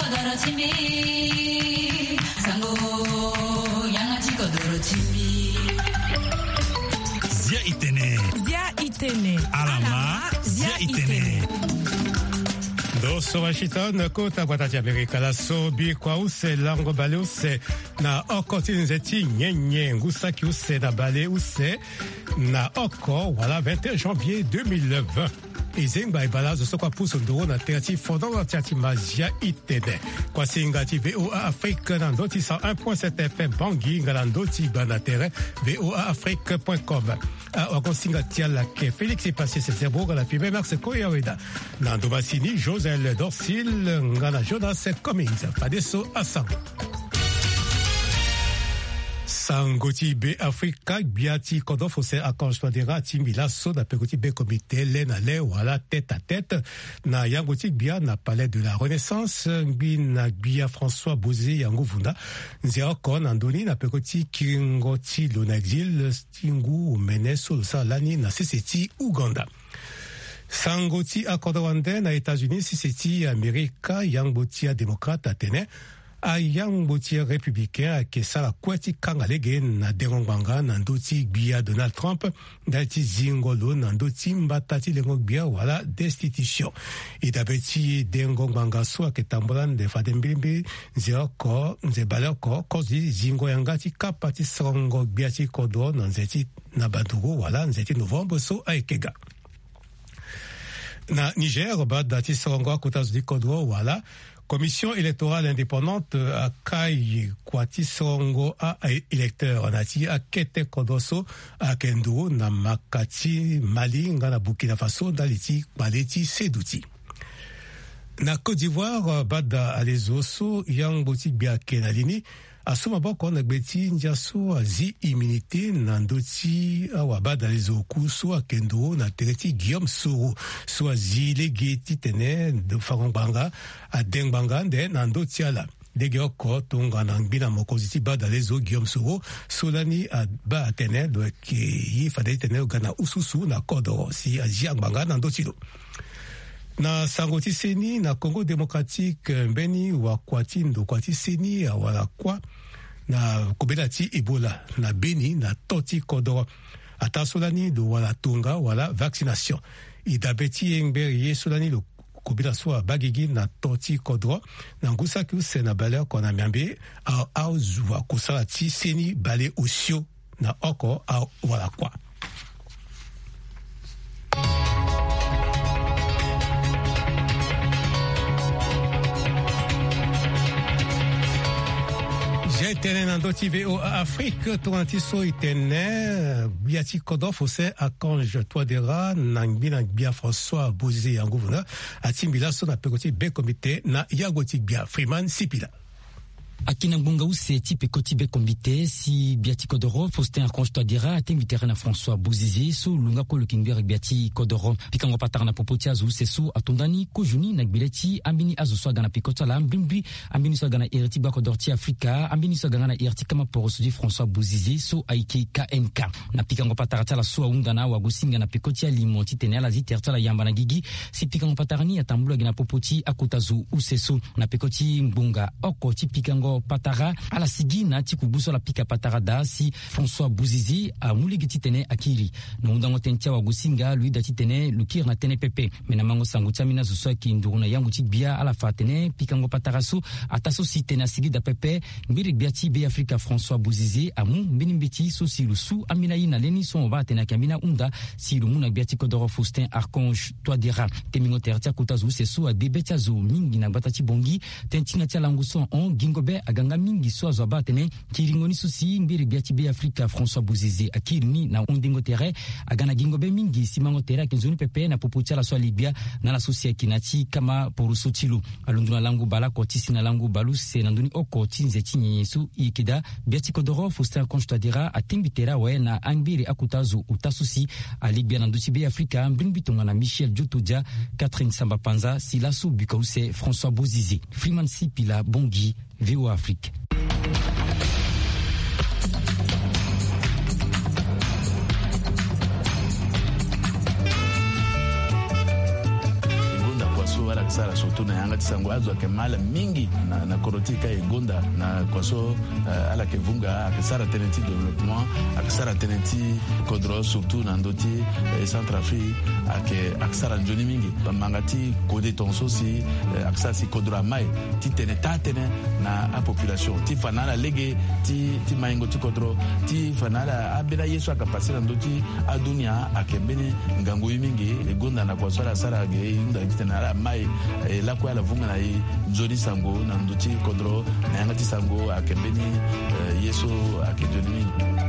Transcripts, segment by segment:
Zia Itene. Alama Zia Itene. Doso Washington kota watati Amerika la sobi kwa use lango bale use na oko tinzeti nyenye ngusaki use na bale use na oko wala 21 janvier 2020. Izengba ibala zo kwa puso ndoro na terati fondant terati mazia itene kwa singati VOA Afrique na ndoti 101.7 FM Bangui ngala ndoti banatere voaafrique.com a singati la ke Félix passé ce zéro la fibre Max Koyaweda na Ndomasini Josel Dorsil ngala Jonas Cummings Fadeso Asang Sangoti be Afrika biati kodofo se akonstadera timila so da pekoti be comité lena le wala tête à tête na yangoti bia na palais de la Renaissance na bia François Bozé yango vunda nzia kon andoni na pekoti kingoti lo na exil stingu meneso salani na seseti Uganda. Sangoti akodawande na États-Unis seseti Amerika yangoti démocrate atene a yang botia républicain a kesala kweti kangalege na dengongbanga na ndoti bia Donald Trump dati zingolo na ndoti mbatati lengo bia wala destitution idabeti dengongbanga so ketambola de fadembimbi nzeoko nzebaleko kozi zingo yangati kapati songo biati kodo na nzeti na bandugo wala nzeti novembre so aikega na Niger dati songo kutazdi kodo wala Commission électorale indépendante a kai kwati songo a électeur nati a kete kodoso a kendo na makati Mali ngana Burkina Faso daliti baleti seduti. Na Côte d'Ivoire bada alezoso yang boti bia kenalini asuma boko na gbeti njaso zi immunité na ndoti awabada lezoku so akendo na tereti Guillaume Soro so zi legeti tene de farongbanga a dengbanga nde na ndoti ala dege oko tonga na ngbina mokoziti bada lezo Guillaume Soro solani a ba atene do ke yi fadai tene gana ususu na kodoro si ajiangbanga na ndoti lo. Na sangoti seni na Congo démocratique mbeni wa kwati ndo kwati seni awala kwa na kobelati Ebola na Beni na toti kodoro atasolani do wala tunga wala vaccination idabeti engber solani lo kobela so bagigi na toti kodoro na ngusaki usena bale kona miambe au zuwa kusalati seni bale osio na oko au wala kwa. J'étais dans d'autres VOA Afrique, touranti so itene, biati kodof ose akange toadera, nangbi bia François Bozé yangouvuna, atimbila so na pekoti be comité na yagoti bia Freeman Sipila. Akina Mbunga use tipe kotibe kombite si biati kodoro Faustin Archange Touadéra atembitere na François Bouzizi so lunga ko lukingbere biati kodoro pikango patara na popoti azu sesu atondani ko juni na gbileti ambini azu so gana pikota la mbimbi ambini so gana irti ba kodorti Afrika ambini so gana irti kama porosudi François Bouzizi so aiki KNK na pikango patara tala so undana wa gusinga na pikoti alimoti tenela ziterta la yamba na gigi si pikango patarani atambula gana popoti akotazu usesu na pikoti Mbunga oko tipikango patara ala sigina tikubuso la pika patara da si François Bouzizi a muligiti tene akili no ndango tentia wa gusinga lui dati tene lukir na tene pepe mena mango sangu tamina zuso ki nduruna yangu tibia ala fatene pikango patara su ataso si tene sigi da pepe mbiri biati be Afrika François Bouzizi amu mbinimbiti so si lusu amina ina leni son va tena kamina unda si lumuna biati kodoro Faustin Archange Touadéra temingo tertia kutazu sesu a debetazu mingi na batati bongi tentina tia languson on gingobe aganga mingi so azwa tene kiringoni susi mbiri biati be Afrika François Bouzizi akirni na undingo tere agana gingobe mingi simango tere kenzuni pepe na popotia la so Libya na la susi kinati kama porusotilu alunduna langu bala kotisi na langu balu se nanduni oko tinze tinyesu ikida biati kodoro Faustin Archange Touadéra atimbitera we na ambiri akutazu utasusi a Libya na nduti be Afrika mbinbitonga na Michel Djotodia Catherine Samba Panza Silasu Bukause François Bouzizi Freeman Sipila Bongi VOA Afrique. sala surtout na yanga tisango azo ke mala mingi na korotika e gonda na kwaso ala ke vunga akisara tenenti développement akisara tenenti kodro surtout na ndoti Centrafrique akisara njoni mingi bamangati kode tonso si akisara si kodro mai ti tenetane na a population ti fanala lege ti maingo ti kodro ti fanala abela yesu akapasira ndoti adunia akembene ngangu mingi e gonda na kwaso ala sara ge inda kitana mai la kwa la vunga na njoni sango na ndoti kodro na yanga ti sango akembene yesu akejoni mingi.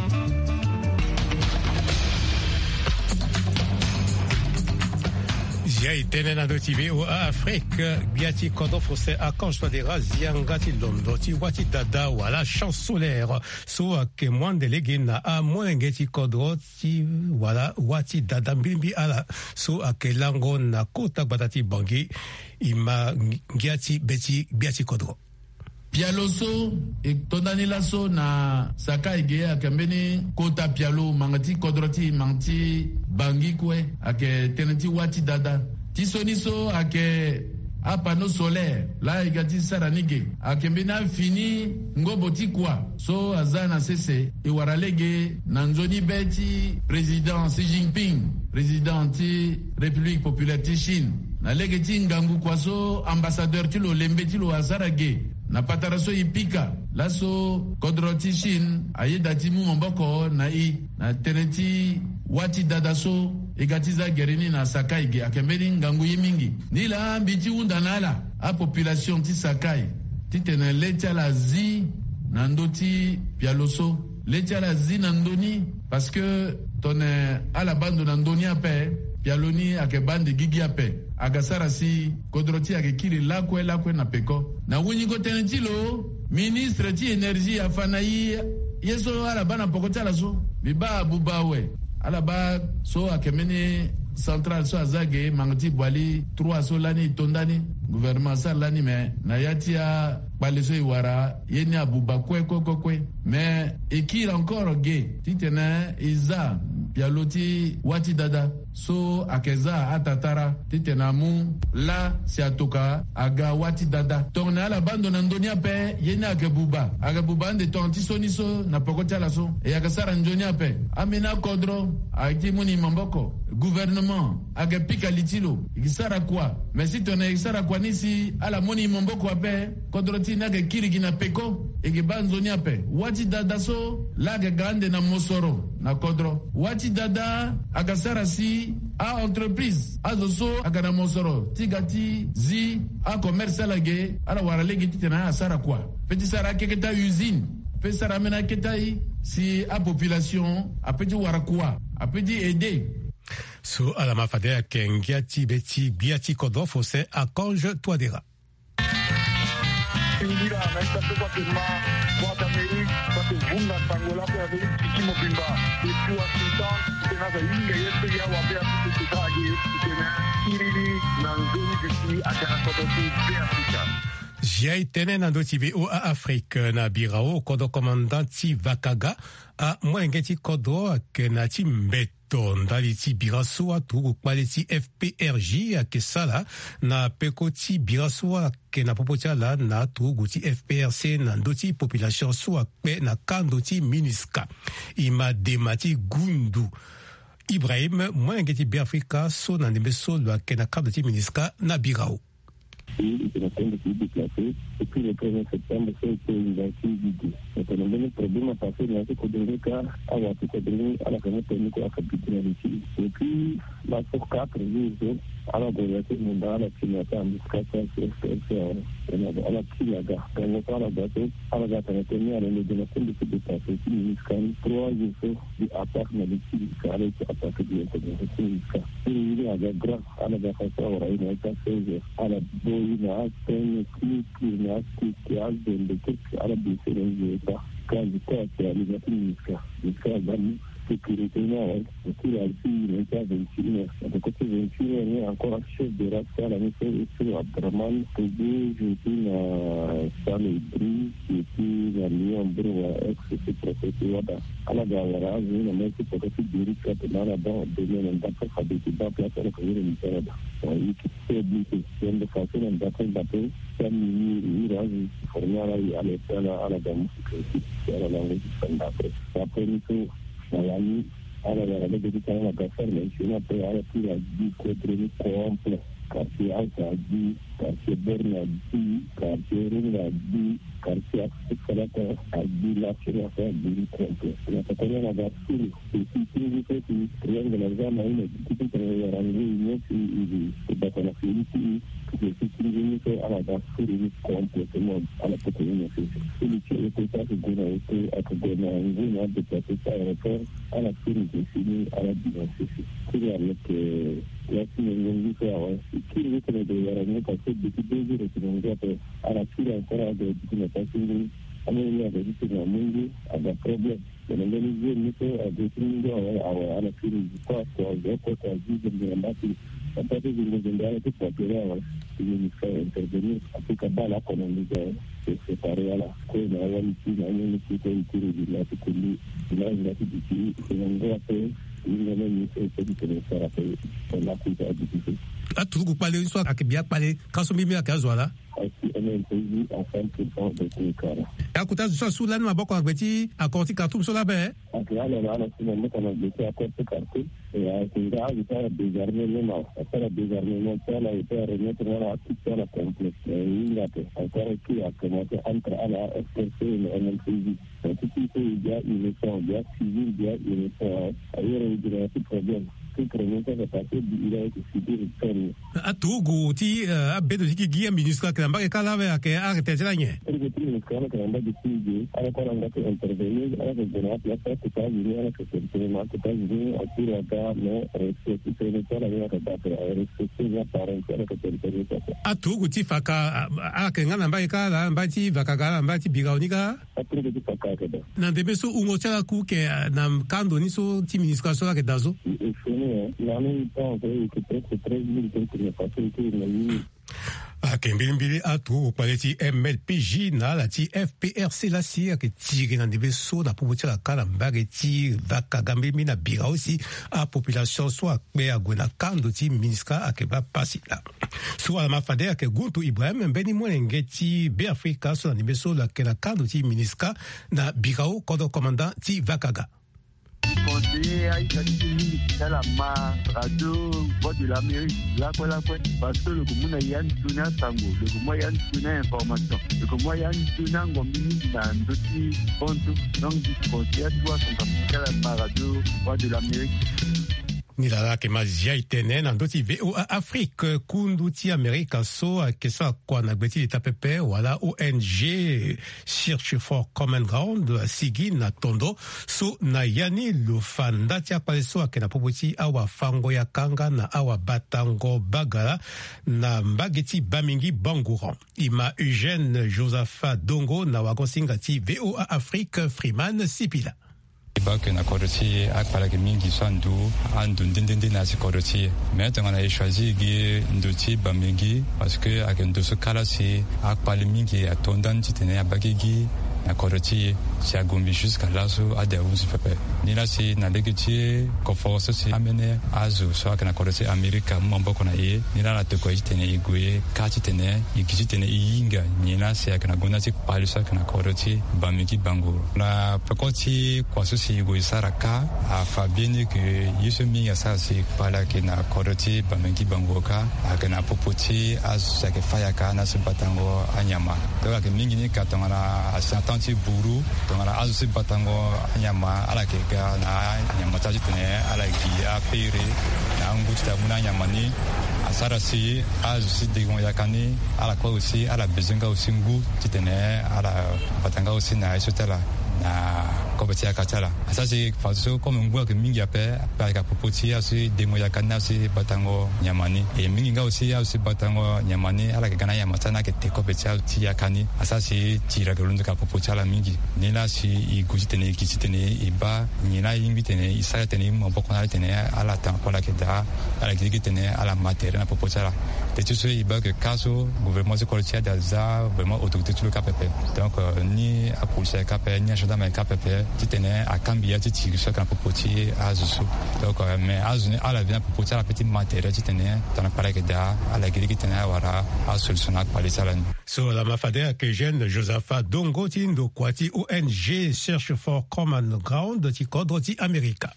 Zia itene na doti VOA Afrique biati kodo fose akanjwa de raziangati londo ti wati dada wala chance solaire so ke moins délégué na a mwengeti kodo ti wala wati dada mbimbi ala so ke lango na kota batati bangi ima ngiati beti biati kodo Pialo so e tondani laso na saka ige akambeni kota pialo mangati kodroti mangti bangi kwe ake tenenti wati dada tisoni so ake a panneau solaire la igati saranige akembena fini ngoboti kwa so azana sese e waralege na nzoni beti président Xi Jinping président ti République populaire ti Chine na legeti ngangu kwa so ambassadeur ti lo lembe ti lo azarage na pataraso ipika laso kodroti Chine ayedati mu mboko na teneti wati dadaso egatiza gerini na Sakai ge akembeni ngangu yimingi nila mbiti undanala a population ti Sakai ti tene letia la zi na ndoti pialoso letia la zi na ndoni parce que tone ala bando na ndoni ape pialoni ake bande gigi ape agasara si kodroti ake kiri lakwe na peko na wunyiko tenenti lo ministre ti énergie afana yeso ala bana pokota la so biba bubawe ala ba so akemeni central so azage mangati bwali 3 so lani tondani gouvernement sa lani me na yatia baleso iwara yeni abuba kwe mais ekir encore ge titena iza pialoti wati dada so akeza atatara titena mu la si atoka aga wati dada tona la bando na ndonia pe yeni akebuba ande tonti soniso na pokota la so e akasara ndonia pe amina kodro aiti muni mamboko gouvernement agapika litilo ikisara kwa mais si tona ikisara kwa nisi ala moni mamboko ape kodroti nage kirigi na peko ege banzonia pe wati dada so lage gande na mosoro na kodro wati dada agasara si a entreprise azoso agana mosoro tigati zi a commerce lage ala waralege titena asara kwa petit sara keketa usine petit sara mena ketai si a population a petit warakwa a petit aider so ala mafade kengiati beti biati kodo fose akange toadera Indira naita kwa kema kwa Amerika kwa vunga tangola kwa Amerika kimo bimba ikiwa sultan tena za inga yetu ya wapea tututaje tena irili na ngoni beti akana kodosi bea fika Jai tene na do TV o a Afrique na birao kodo commandant Vakaga a mwengeti kodo akena ti mbeto ndali ti biraso atu kwaliti FPRJ akesala na pekoti biraso akena popotia la na tugu ti FPRC na ndoti population so akpe na kando ti MINUSCA ima demati gundu Ibrahim mwengeti biafrika so na ndembeso lo akena kando ti MINUSCA na birao qui est en train de se déplacer. Et puis le 1er septembre, c'est une vaccine d'idée. Donc, on a donné le problème à passer dans ce Kodonga, à la Kodonga, à la Kamotonico, à la capitalité. Et puis, là, pour 4 jours, à la Goyate Mondiale, à la Kinata, à Miskata, à la Kilaga, à la Gato, à la Gatanatoni, à la Lédonation de se déplacer, qui Miskan, 3 jours, du attaque dans les Kilisca, avec l'attaque de l'Internationalisca. Et il y a la grâce à la Gafasa, à la Boina, Pen, Kina, Kikiaz, de Kik, à la BCNG, quand je crois qu'il y a les Miska, Miska, sécurité, et puis la fille, il était à 21h. De côté 21h, il y a encore un chef de race à la mission, et puis Abdraman, Togo, je suis dans Salle Brie, et puis la Lyon, Brou, ex-c'est professeur, à la Gawara, je vais mettre pour que tu diriges là-bas, donner un d'accord, fabriquer dans la place, à la communauté, il s'est obligé, c'est de façon, un d'accord d'appel, ça il a formé à l'école, à la gamme, à la langue du d'après. Après, il faut, Miami, à la dédicace à la personne, mais je n'ai pas à la plus à 10 côtés complet, quartier Alta, 10, quartier Borne à 10, quartier Ring à 10, quartier Salata à 10, la Chine à 10 complet. La Catania à la Gassine, et si vous faites une triangle de la gamme à une petite réunion, c'est d'accord la Philippine, je suis limité à la Gassine complètement à la population. Et le tir était ça que Gona était à Gona, on a déplacé ça aéroport à la Syrie définie à la dimension. Il y a avec la Syrie, qui veut que les deux parce que depuis 2 jours, à la Syrie encore à des documentations, à la monde, à des problèmes. Et le ministère nous fait à des à la Syrie, quoi, à 10 de a partir de l'indépendance populaire, il nous fait intervenir après qu'à la économie se séparer à la cause de la réalité, la réalité de la sécurité, de la réalité, et on doit faire une année de faire après la cause de la difficulté. A tout vous parlez soit à bien parler quand on met à Kazoala. Aussi, on est pays en 5% de tout le cas. À côté de ça, sous l'année, ma boîte à petit, à côté carton sur la baie. En tout cas, on a été à côté carton et à ce il fait désarmement. Après le désarmement, il a été à remettre la toute la complexe. Il a encore qui a commencé entre à la SPC et le NLPJ. Donc, tout il y a une mission, il y a civil, il y a une mission. Ailleurs, il y a un problème. A Togo, ti a bedo ki guia ministra que n'amba que lave a que arrêter la nye. Le ministre que n'amba de suivi, à la colonne de intervenir, à la donner la place que pas venir à la secrétaire, que pas venir à tirer à gare, mais respecter le temps à la date, respecter la parole à la secrétaire. A Togo ti faka a que n'amba que la mbati vakagala mbati bigaonika. A Togo ti faka que. Na debeso ungo chala ku que nam kando ni so ti ministra so la que dazo. Kembimbili atu kwaleti MLPJ na la ti FPRC la si a que tire na debeso na popotia la kala mbage ti vakagambi mina bira aussi a population soit be agwena kando ti ministra a que ba pasi la. So a mafade a que Guntu Ibrahim mbeni mwenenge ti be Afrika so na debeso la que la kando ti ministra na birao kodo commandant ti vakaga. Conseiller à Italie, c'est la radio voix de l'Amérique, là parce que le commun Yann Tuna Tango, le commun Yann Tuna information, le commun Yann Tuna Gomini dans d'autres comptes, donc du conseiller doit son la radio voix de l'Amérique. Nilala ke mazia itene na ndoti VOA Afrique kunduti Amerika so a kesa kwa na gbeti itapepe wala ONG Search for Common Ground sigi na tondo so na yani lufanda tia paleso akena popoti awa fango ya kanga na awa batango bagala na mbageti bamingi banguran ima Eugène Josaphat Dongo na wagonsinga ti VOA Afrique Freeman Sipila. Que na koroti akpala ke mingi sandu andu ndende na si koroti mais on a choisi que ndoti bamingi parce que akendo so kala si akpala mingi atondan titene abagigi na koroti si agombi jusqu'à là so ade uzi pepe ni la si na legiti ko force si amene azu so akana koroti America mambo kona ye ni la te ko itene igwe kati tene igiji tene inga ni la si akana gona si palisa kana koroti bamingi bango la pekoti kwa so si igwe saraka a fabieni que yeso minga sa si pala kina koroti bamingi bango ka akana popoti azu sa ke faya kana si batango anyama to ka mingi ni katanga asantanti buru tongara azu batango nyama ala ke ga na nyama taji tene ala ki apere na nguta muna nyama ni asara si azu de gon yakani ala ko aussi ala bezenga aussi ngu titene ala batanga aussi na isotela na kobeti akatala asasi faso comme ngwa ke mingi ape par ka popoti asi demo ya kana si batango nyamani e mingi nga aussi batango nyamani ala ke kana yamatana ke te kobeti ti ya kani asasi tira ke lundu ka popoti ala mingi ni la si i gusitene kisitene i ba ni na invitene i sa tene mo bokona tene ala tampo la ke da ala ke tene ala matériel na popoti ala te tu i ba que caso gouvernement se coltia d'Alza vraiment autorité tout le KPP donc ni a police KPP ni a gendarme KPP qui tenait à Cambia qui tire sur quand popoti à Zusu donc mais à la bien popoti la petite matériel qui tenait dans la palais da à la grille qui tenait à solutionner par les salons sur la mafade que jeune Josapha Dongo Tindo Kwati ONG Search for Common Ground ti Kodroti America.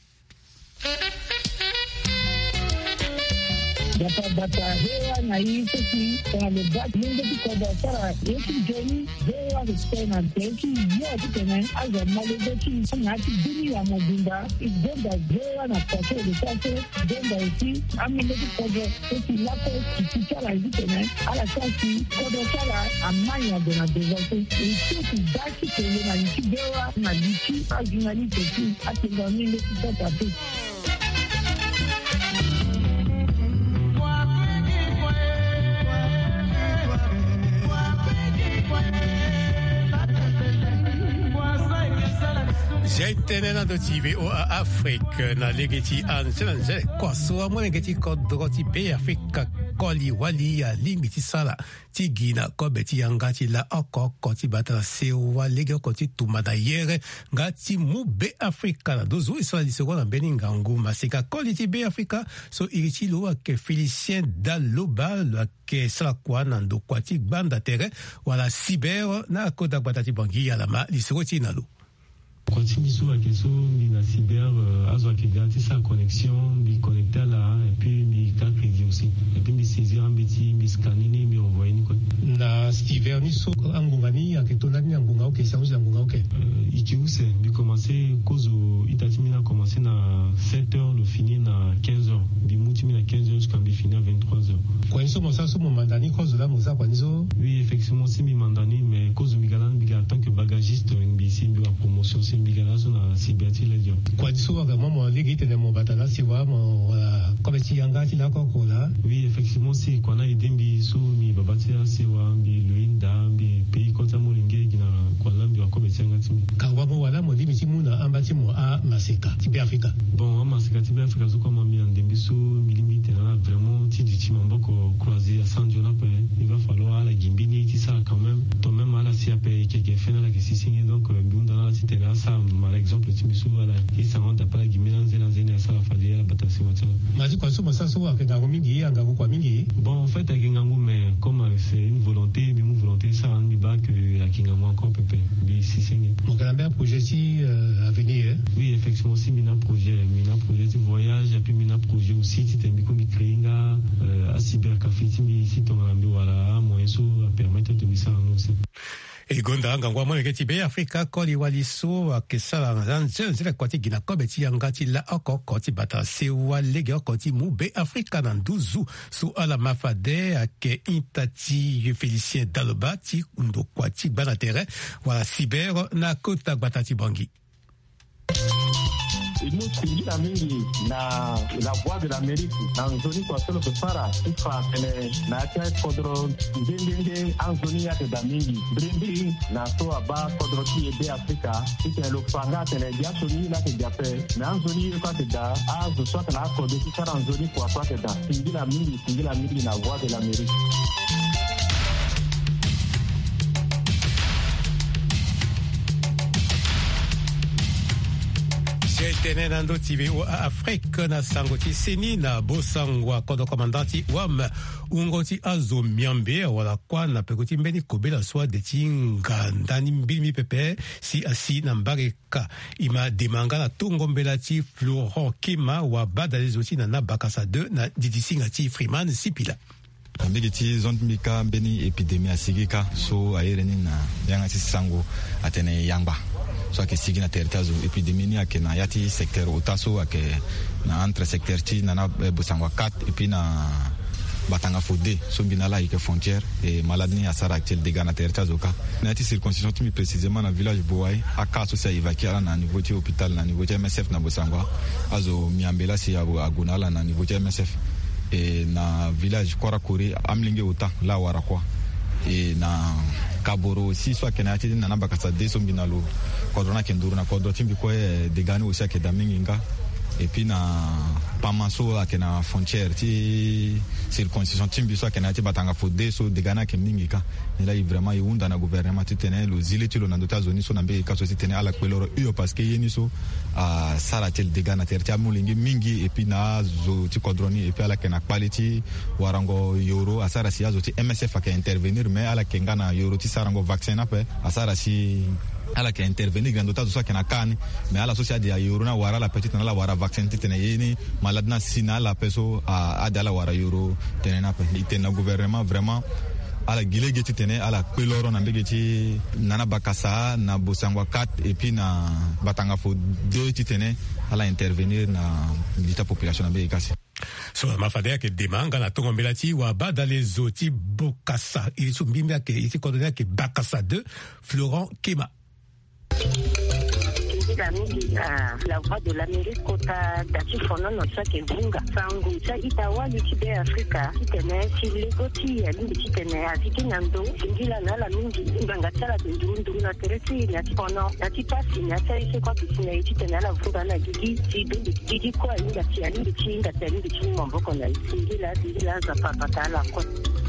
Data hewa na hizo ki kwa lebaki mungu tikoda sara yeki joni hewa kutena teki yote tena aza malebeki ngati dini ya mobimba igenda hewa na pato de pato genda eti amile tikoda eti lako kichara hizo tena ala kasi kodo sara amanya de na devote eti daki tele na hewa na lichi ajinali teki atinga mile tikoda tu. J'ai tenu dans le TV au Afrique, na legeti anzela kwa so mo legeti ko droti be Africa koli wali ya limiti sala tigina ko beti yangati la oko koti bata se wa lege koti tumada yere ngati mu be Africa na dozo isala disoko na beninga nguma sika koli ti be Africa so irichi lo ke Félicien Daloba lo ke sala kwa na ndo kwati banda tere wala cyber na kota batati bangi ya la ma disoko ti na lo. Continue sur la question de la cyber, à qui garantit sa connexion, de connecter là, et puis de crédit aussi. Et puis de saisir un petit, de scanner, de envoyer une code. Na cyber, ni so angungani, à que ton ami angunga, ok, ça vous angunga, ok. Ici où c'est, de commencer, cause Itatimi a commencé à 7h, le finir à 15h. De Moutimi à 15h jusqu'à finir à 23h. Quand ils sont ça, mon mandani, cause là, Moussa, quand ils sont. Oui, effectivement, c'est mi mandani, mais cause Migalan, en tant que bagagiste, ici, la promotion, c'est Migala, sur la cyberti, les gens. Quand ils sont vraiment, mon légit, et mon batala, c'est vrai, mon, comme si yanga, il a encore là. Oui, effectivement, c'est qu'on a aidé Mbiso, mi babatia, c'est vrai, mi Luinda, mi pays, quand ça m'a l'ingé, qui n'a quoi là, mi encore, c'est un gâteau. Kawabo, voilà, mon dit, mais mouna, un bâtiment à Maseka, Tibé Africa. Bon, à Maseka, Tibé Africa, ce qu'on m'a mis en Dembiso, milimite, là, vraiment, tu dis, tu m'as beaucoup croisé à San Jonapé, il va falloir à la Gimbini, tu sais, quand même, toi-même, à la CAP, qui est fait dans la question, donc, dans la cité là, ça, par exemple, tu me souviens, là, il s'en rend à pas la Gimbini, dans la ça va falloir la bataille, mais tu crois ça, soit avec un mingi, un gagou quoi mingi. Bon, en fait, avec un gangou, mais comme c'est une volonté, mais une volonté, ça rend mi bas que la Kingamou encore pépé, mais si c'est. Donc, il y a un projet si à venir. Oui, effectivement, si mina projet de voyage, et puis mina projet aussi, tu t'es mis comme Kringa, à cybercafé, si ton ami, voilà, moyen so, à permettre de mettre ça en aussi. Et gonda ngangwa mo ngeti be Africa koli waliso akesala nzanze nzela kwati gina kobeti yangati la oko koti bata se walege koti mu be Africa na nduzu su ala mafade ake intati Félicien Daloba ti ndo kwati banatere wala cyber na kota batati bangi. Nous singira mingi na la voix de l'Amérique na nzoni kwa solo kusara ifa kene na tia kodro ndenge anzoni ya da mingi brindi na so aba kodro ti ebe Afrika ite lo fanga tene dia soni na te jape na anzoni kwa te da azo so na kodro ti sara anzoni kwa te da singira mingi na voix de l'Amérique. Tenendo TV o Afrique na sangoti seni na bosangwa kodo komandati wam ungoti azo miambe wala kwa na pekoti mbeni kobela swa de tinga ndani mbili pepe si asi na mbareka ima demanga na tungombela ti Florent Kima wa bada zoti na bakasa 2 na didisinga ti Freeman Sipila. Ambigiti zombika mbeni epidemia sigika so ayereni na yanga ti sango atene yangba. So que signe territoire épidémie à que na yati secteur otaso à que na entre secteur ti na bosangwa 4 et puis na batanga fode so binala ike frontière et malade ni asara actuel dégâts na territoire zoka na ti circoncision timi précisément na village Boaï aka so c'est évacué na niveau de hôpital na niveau de MSF na Bosangwa azo miambela si agonala na niveau de MSF et na village Korakori amlinge uta la warakwa et na Kaboro aussi soit kenati na bakasa de so binalo kodona kenduru na kodro timbi ko dégâts aussi à Kedaminga et puis na pamaso akena frontière ti circoncision timbi so akena ti batanga fode so degana ke mingika ila vraiment iunda na gouvernement ti tene lo zile ti lo na dota zoni so na be ka so ti tene ala kweloro iyo parce que yeni so a sala tel degana ter ti amulingi mingi et puis na zo ti kodroni et puis ala kena quality warango yoro asara si azo ti MSF ka intervenir mais ala kenga na yoro ti sarango vaccin na pe asara si ala ke intervenir grando tazo so kena kan mais ala société ya yoro na wara la petite na la wara vaccin ti tene yeni malade na sina la peso a dala wara yoro tene na pe itena gouvernement vraiment ala gilege ti tene ala peloro na mbege ti nana bakasa na Bosangwa 4 et puis na batanga fo 2 ti tene ala intervenir na l'ita population na mbege kasi so mafadea ke demanga na tongo melati wa bada les oti bokasa il sont bimba ke ici coordonné ke bakasa 2 Florent Kema la voix de l'Amérique kota dati fono no sake bunga sangu sa itawali tibe Afrika kitene silegoti ya lindi kitene aziki nando singila na la mingi nganga tsala ndundu na teresi ya fono dati pasi na tsai se kwa kisina kitene la vuga na gigi gigi kwa inga tia lindi chinga tia lindi chinga mboko na singila za papa la kwa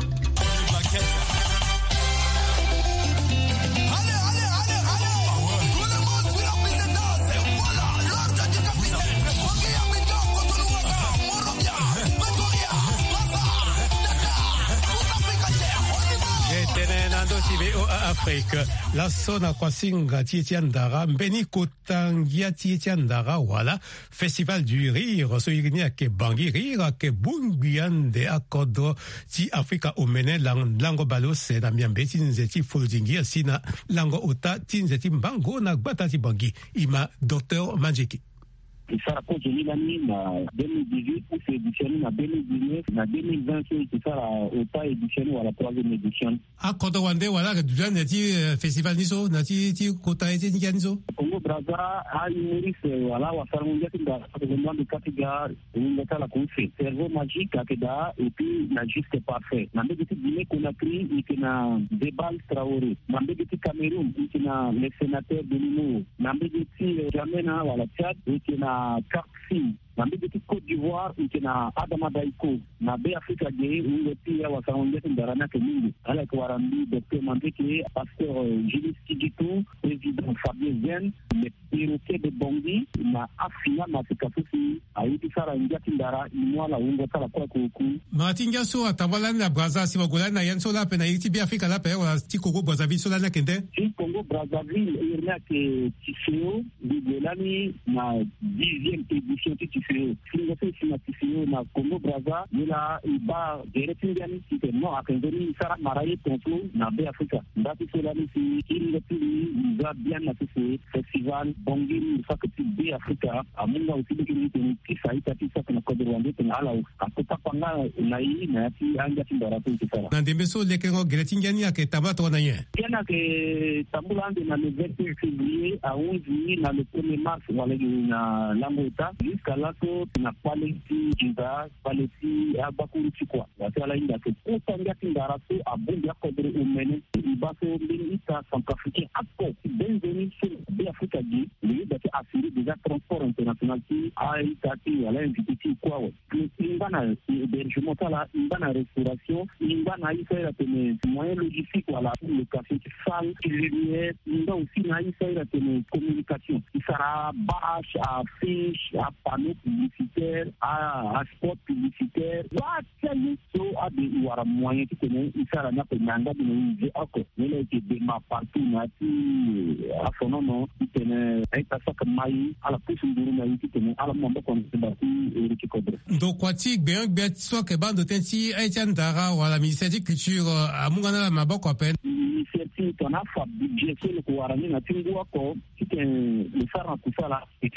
Afrique la sona kwasinga tietiandara mbeni kotangia tietiandara wala festival du rire so yigni ke bangi rire ke bungiande akodo ti Afrika omene lango balo se na miambe tinzeti foldingi sina lango ota tinzeti mbango na gbata ti bangi ima Dr Manjeki kisara kote nilani na 2018 pour se éditionner na 2019 na 2020 kisara ota éditionner wala 3e édition akodo wande wala dujane ti festival niso na ti kota eti niso Congo Brazza a Maurice wala wa farmunja tinda événement de Katiga ngata la confé cerveau magique akeda et puis na juste parfait na mbeki Guinée Conakry ikena Debal Traoré na mbeki Cameroun ikena le sénateur de Limo na mbeki Jamena wala Tchad ikena Karfi na mbeki Côte d'Ivoire ikena Adama Daiko na be Afrika ge ngoti ya wasaonje ndarana ke mingi ala ko warambi Dr Mandeke pasteur Julius Kidito président Fabien Zen le perroquet de Bongi na afina na sikafusi aiti sara ngati ndara imwala ungo sara kwa kuku matinga so atawala na Brazza si wagola na yanso la pe na iti bi Afrika la pe wa ti Congo Brazzaville so la na kende ti Congo Brazzaville irna ke Tiseo Bigolani na 10e édition ti Tiseo singa se na Tiseo na Congo Brazza ila iba geretingan ti ke no akendeni sara maraye tonto na be Afrika ndati so la ni si ili ti za bien na ce festival Bongi fakati be Afrika amunga usibiki ni kisa itati sasa na Côte d'Ivoire tena ala akota panga na hii na ti anja tindara tu kisara na ndembeso lekengo gretingani yake tabato na ye tena ke tambulande na le 28 février à 11h na le 1er mars wala na Lambota jusqu'à là ko na quality jinda quality abakuru chikwa wala inda ke kutanga tindara tu abunga kodre umene ibaso mbinita Centrafricain akko benveni sur be Afrika gi lui d'être assuré déjà transport international qui a été wala invité kwa ingana hébergement la ingana restauration ingana isa tene moyen logistique wala location salle lumière ingana aussi na isa tene communication isara bâche à fiche à panneau publicitaire à spot publicitaire watani so abi wara moyen tene isara na penanga de ako nele ke de ma partout na ti afonono tene aita saka mai ala pusu nduru na yiti tene ala momba kon bati eriki kodre ndo kwati gbe gbe so ke bando tenti aita ndara wala ministère de culture amungana la maboko apen ministère tona fa budget ko warani na tingu ako kiten le fara kusala etimawa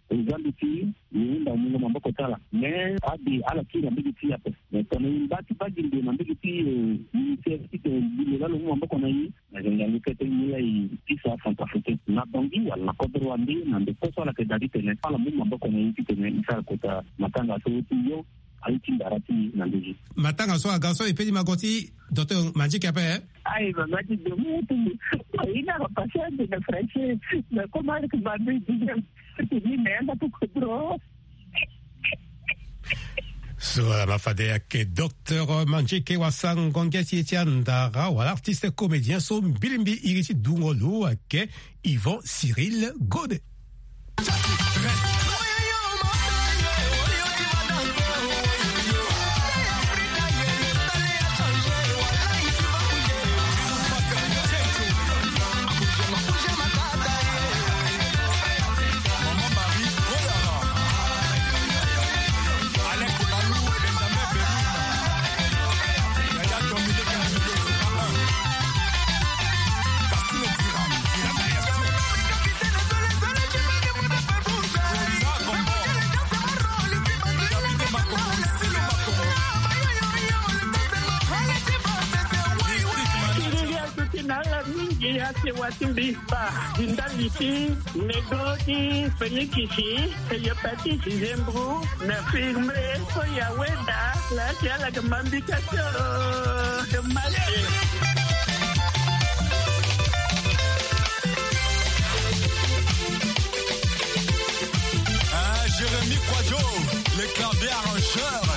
Zambiti yunda mungu mamboko tala me adi ala kila mbigi tia pe tono imbati bagi ndi mbigi ti ni site ni lalo mungu mamboko na yi na ngali kete ni ai tisa fantafute na bongi wala kodro andi na ndekoso la kedadi tene pala mungu mamboko na yi tene isa kota matanga so yo aiti darati na ndeji matanga so agaso ipedi magoti Dr. Manjike ape ai mamati de mutu ina ba paciente de francese na komari ke babi ni nenda tu kodro. So mafade yake Dr. Manjike Wasangongeti Etiandara wala artiste comédien so bilimbi iriti dungolo ake Yvon Cyril Godet. Se watimbisa indaliti negoti fenyikisi seyapati zembru na firme soya weda la tiala kemambika kemale. Jérémy Quadjo, les claviers arrangeurs.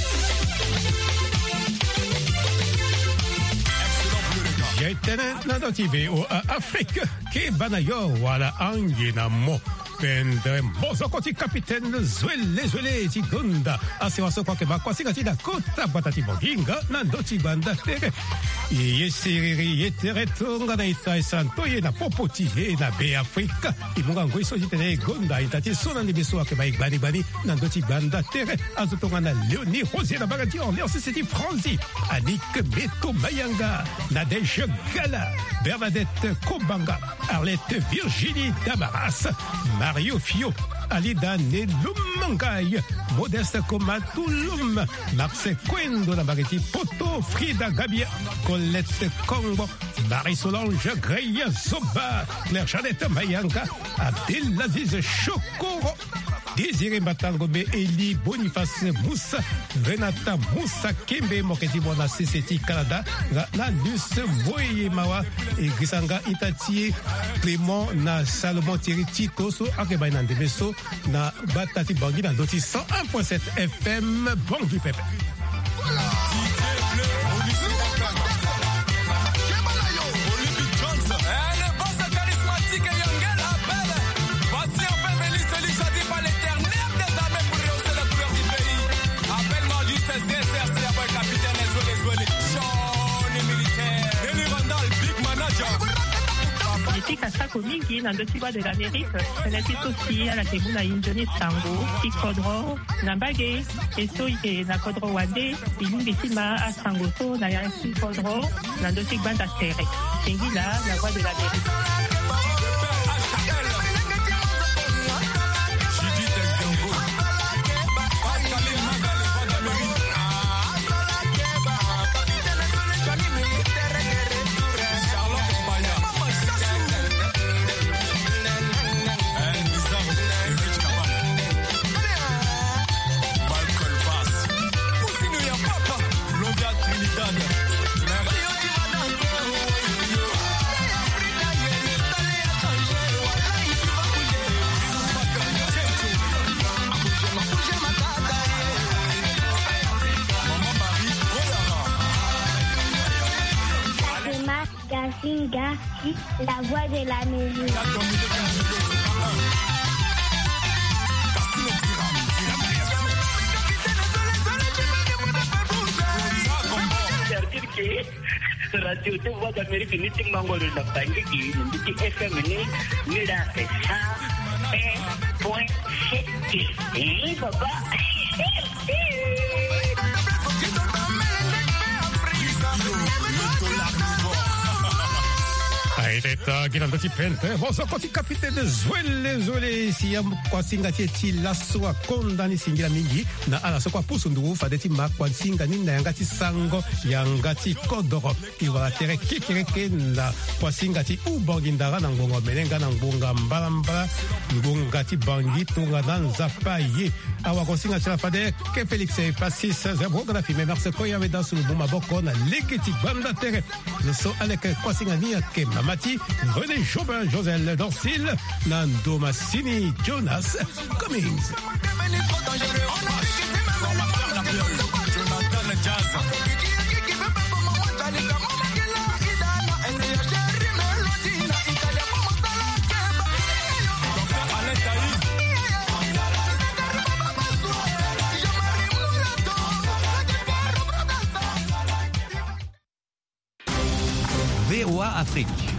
J'étais dans TV au Afrique qui banayo wala angina mo pende bozo koti capitaine zwele tigunda asiwaso kwa keba kwa sigati da kota batati boginga na ndoti banda tere yesiriri yeteretunga na itai santo ye na popoti ye na be Afrika imunga ngoiso jitene gonda itati sona ni biso akeba bani na ndoti banda tere azutonga na Léonie Rosier na bagati en City Franzi Annick Beto Mayanga Nadège Gala Bernadette Kobanga Arlette Virginie Damaras Mario Fio Alida Nelumangai Modeste Komatulum Marcel Quendo na bagati Poto Frida Gabia Colette Congo Marie-Solange Greya Zoba Claire Jeannette Mayanga Abdelaziz Chokoro Désiré Matangombe Eli Boniface Moussa Renata Moussa Kembe Moketi Bona CCT Canada na Luce Moyemawa et Grisanga Itati Clément na Salomon Thierry Titoso Akeba na Ndebeso na Batati Bangi na Doti 101.7 FM Bangi Pepe. Kasako mingi na ndotiwa de l'Amérique, senati aussi à la Tebuna Injoni Sango, Ikodro, Nambage, Eso Ike na Kodro Wande, Ilimbitima à Sangoto, na Yansi Kodro, na Ndotik Banda Tere. Singila, la voix de l'Amérique. Singa, la voix de la musique. Radio de Voix d'Amérique ni Timangolo na Bangiki ni FM ni la SA point et papa Aiteta girando ti pente voso koti kapite de zwele siam kwa singa ti laso akonda ni singira mingi na ala so kwa pusundu fa de ti ma kwa singa ni na yangati sango yangati kodoro iwa tere kikireke na kwa singa ti ubangindara na ngongo melenga na ngonga mbalamba ngonga ti bangi tunga na nzapaye awa kwa singa tila fade ke Félix e Passis zebroga na fime merci ko yawe dans le buma boko na lekiti banda tere le so avec kwa singa ni ke Mamati, René Jobin, Joselle Dorsil, Nando Massini, Jonas Cummings. Jonathan Jazz.